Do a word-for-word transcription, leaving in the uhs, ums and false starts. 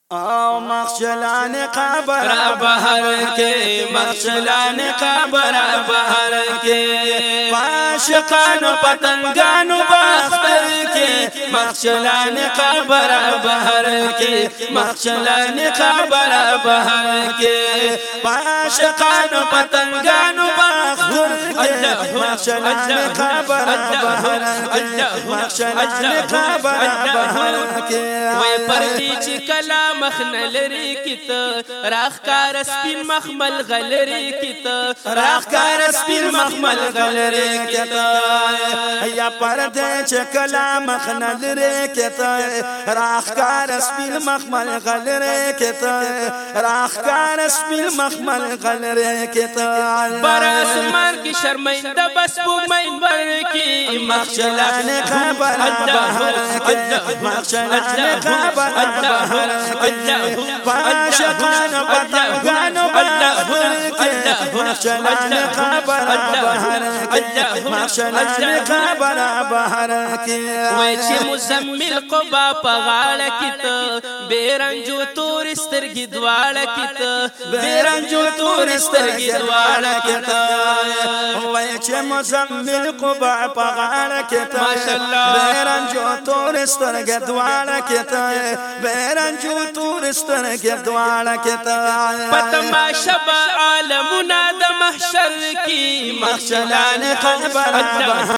او مخشلان قبر بهر کے مخشلان قبر بهر کے عاشقانو پتنگانو باختر کے مخشلان قبر بهر کے مخشلان قبر بهر کے عاشقانو پتنگانو باختر کے مخشلان قبر بهر کے مخشلان قبر بهر کے وے پردی چکلا مخنل ری کیت راخ کار سپین مخمل غلری کیت راخ کار سپین مخمل غلری کیت یا پردے چکلا مخنل ری کیت راخ کار سپین مخمل غلری کیت راخ کار سپین مخمل غلری کیت براس مار کی شرمندہ بس بو مین بر کی مخشلان قبر بهر کے مخشلان قبر بهر عاشقان پتنگان بهر کے مخشلان قبر بهر کے مخشلان قبر بهر کے وے چھ مزمل قبا پغاړه کیت بیرنجو تور سترګي دواړه کیت بیرنجو تور سترګي دواړه کیت وے چھ مزمل قبا پغاړه کیت بیرنجو تور سترګي دواړه کیت بیرنجو تور سترګي دواړه کیت پتما شبا عالمنا د محشر کی مخشلان قبر